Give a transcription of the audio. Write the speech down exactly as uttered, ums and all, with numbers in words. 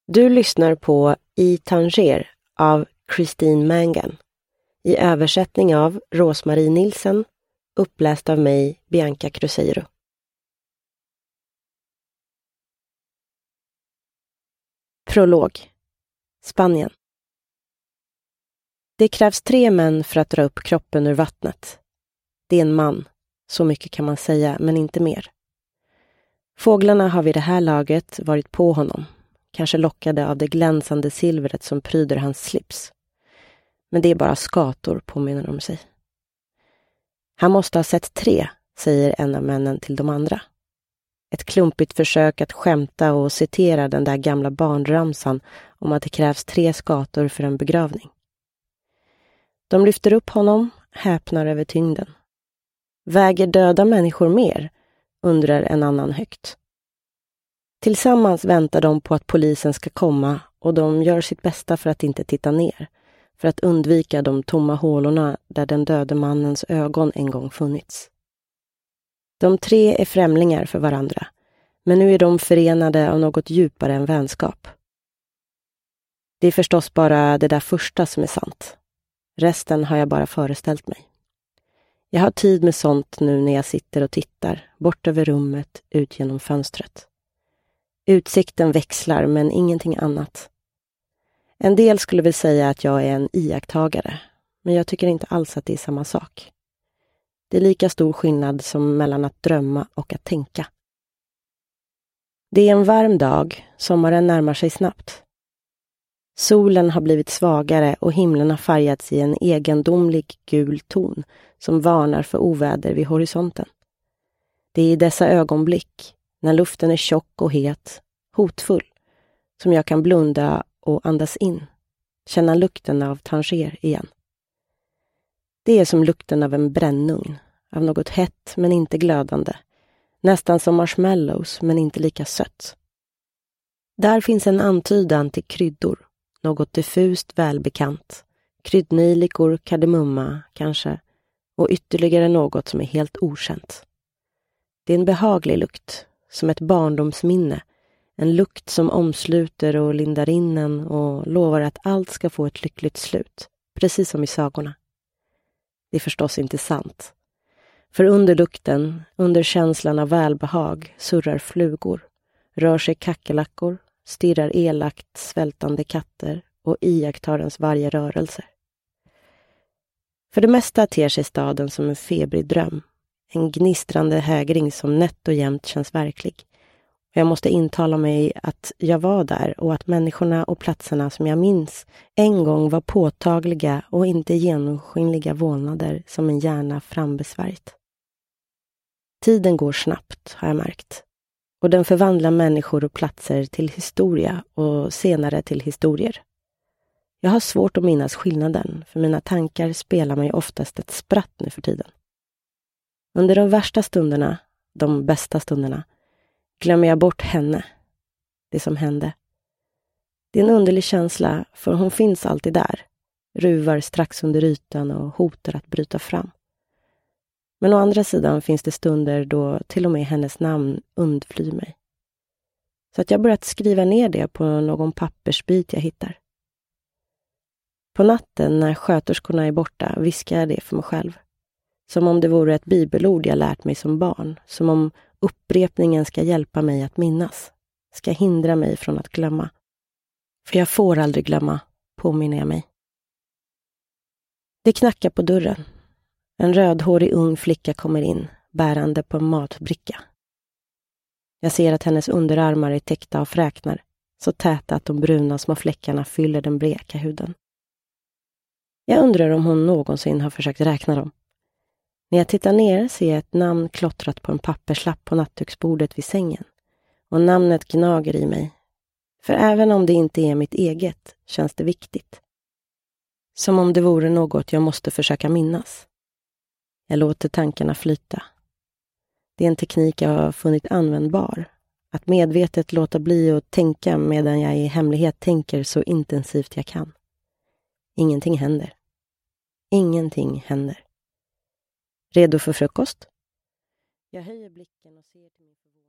Du lyssnar på I Tanger av Christine Mangan. I översättning av Rosmarie Nilsen, uppläst av mig, Bianca Cruzeiro. Prolog. Spanien. Det krävs tre män för att dra upp kroppen ur vattnet. Det är en man, så mycket kan man säga, men inte mer. Fåglarna har vid det här laget varit på honom, kanske lockade av det glänsande silvret som pryder hans slips. Men det är bara skator, påminner de sig. Han måste ha sett tre, säger en av männen till de andra. Ett klumpigt försök att skämta och citera den där gamla barnramsan om att det krävs tre skator för en begravning. De lyfter upp honom, häpnar över tyngden. Väger döda människor mer? Undrar en annan högt. Tillsammans väntar de på att polisen ska komma och de gör sitt bästa för att inte titta ner, för att undvika de tomma hålorna där den döde mannens ögon en gång funnits. De tre är främlingar för varandra, men nu är de förenade av något djupare än vänskap. Det är förstås bara det där första som är sant. Resten har jag bara föreställt mig. Jag har tid med sånt nu när jag sitter och tittar, bort över rummet, ut genom fönstret. Utsikten växlar, men ingenting annat. En del skulle väl säga att jag är en iakttagare, men jag tycker inte alls att det är samma sak. Det är lika stor skillnad som mellan att drömma och att tänka. Det är en varm dag, sommaren närmar sig snabbt. Solen har blivit svagare och himlen har färgats i en egendomlig gul ton som varnar för oväder vid horisonten. Det är i dessa ögonblick, när luften är tjock och het, hotfull, som jag kan blunda och andas in, känna lukten av Tanger igen. Det är som lukten av en brännugn, av något hett men inte glödande, nästan som marshmallows men inte lika sött. Där finns en antydan till kryddor, något diffust välbekant, kryddnejlikor, kardemumma kanske, och ytterligare något som är helt okänt. Det är en behaglig lukt, som ett barndomsminne, en lukt som omsluter och lindar in en och lovar att allt ska få ett lyckligt slut, precis som i sagorna. Det är förstås inte sant. För under lukten, under känslan av välbehag, surrar flugor, rör sig kackerlackor, stirrar elakt svältande katter och iakttar ens varje rörelse. För det mesta ter sig staden som en febrig dröm, en gnistrande hägring som nätt och jämnt känns verklig. Jag måste intala mig att jag var där och att människorna och platserna som jag minns en gång var påtagliga och inte genomskinliga vålnader som en hjärna frambesvärjt. Tiden går snabbt, har jag märkt. Och den förvandlar människor och platser till historia och senare till historier. Jag har svårt att minnas skillnaden, för mina tankar spelar mig oftast ett spratt nu för tiden. Under de värsta stunderna, de bästa stunderna, glömmer jag bort henne, det som hände. Det är en underlig känsla, för hon finns alltid där, ruvar strax under ytan och hotar att bryta fram. Men å andra sidan finns det stunder då till och med hennes namn undflyr mig. Så att jag börjat skriva ner det på någon pappersbit jag hittar. På natten när sköterskorna är borta viskar jag det för mig själv. Som om det vore ett bibelord jag lärt mig som barn. Som om upprepningen ska hjälpa mig att minnas. Ska hindra mig från att glömma. För jag får aldrig glömma, påminner jag mig. Det knackar på dörren. En rödhårig ung flicka kommer in, bärande på en matbricka. Jag ser att hennes underarmar är täckta av fräknar, så täta att de bruna små fläckarna fyller den bleka huden. Jag undrar om hon någonsin har försökt räkna dem. När jag tittar ner ser jag ett namn klottrat på en papperslapp på nattduksbordet vid sängen. Och namnet gnager i mig. För även om det inte är mitt eget känns det viktigt. Som om det vore något jag måste försöka minnas. Jag låter tankarna flyta. Det är en teknik jag har funnit användbar. Att medvetet låta bli att tänka medan jag i hemlighet tänker så intensivt jag kan. Ingenting händer. Ingenting händer. Redo för frukost? Jag höjer blicken och ser till min förvåning.